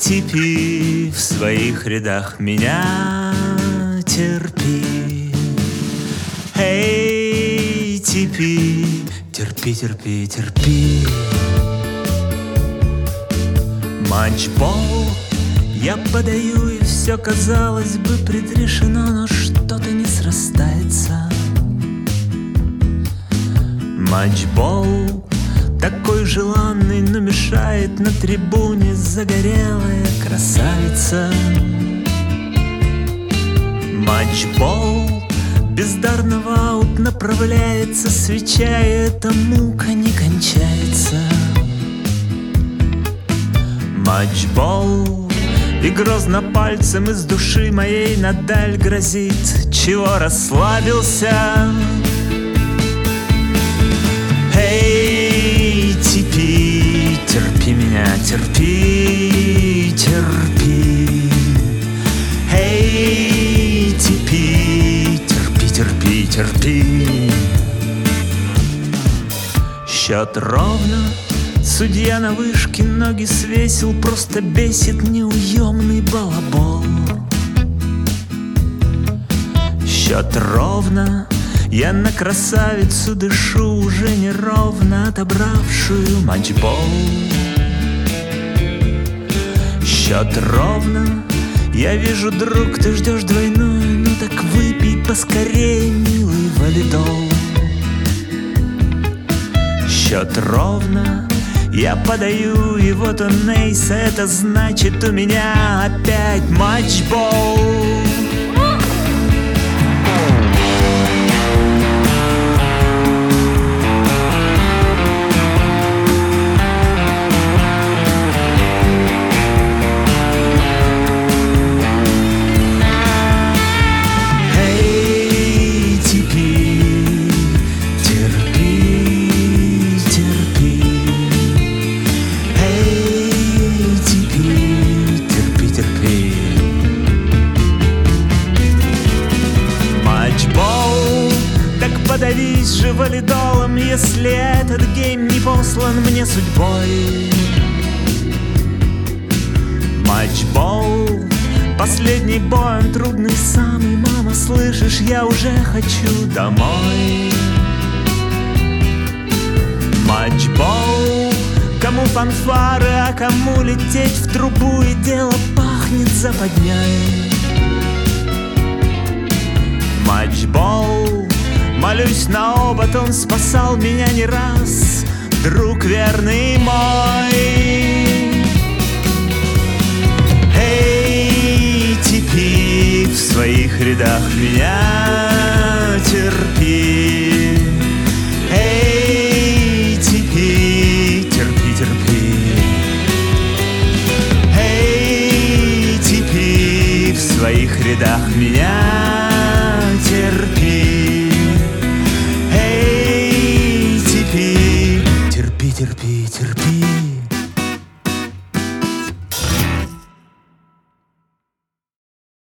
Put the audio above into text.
Терпи в своих рядах меня, терпи. Эй, терпи, терпи, терпи, терпи. Матчбол я подаю, и все, казалось бы, предрешено, но что-то не срастается. Матчбол такой желанный, но мешает на трибуне загорелая красавица. Матчбол бездарно в аут направляется, свеча, и эта мука не кончается. Матчбол и грозно пальцем из души моей надаль грозит: чего расслабился? Эй, терпи, терпи меня, терпи, терпи. Эй, терпи, терпи, терпи, терпи. Счет ровно, судья на вышке ноги свесил, просто бесит неуемный балабол. Счет ровно, я на красавицу дышу, уже неровно отобравшую матчбол. Счет ровно, я вижу, друг, ты ждешь двойную, ну так выпей поскорее, милый валидол. Счет ровно, я подаю, и вот он эйс, а это значит, у меня опять матчбол. Подавись же валидолом, если этот гейм не послан мне судьбой. Матчбол, последний бой, он трудный самый. Мама, слышишь, я уже хочу домой. Матчбол, кому фанфары, а кому лететь в трубу, и дело пахнет западней. Матчбол, молюсь на обод, он спасал меня не раз, друг верный мой. Эй, терпи в своих рядах меня, терпи. Эй, терпи, терпи, терпи. Эй, терпи в своих рядах меня,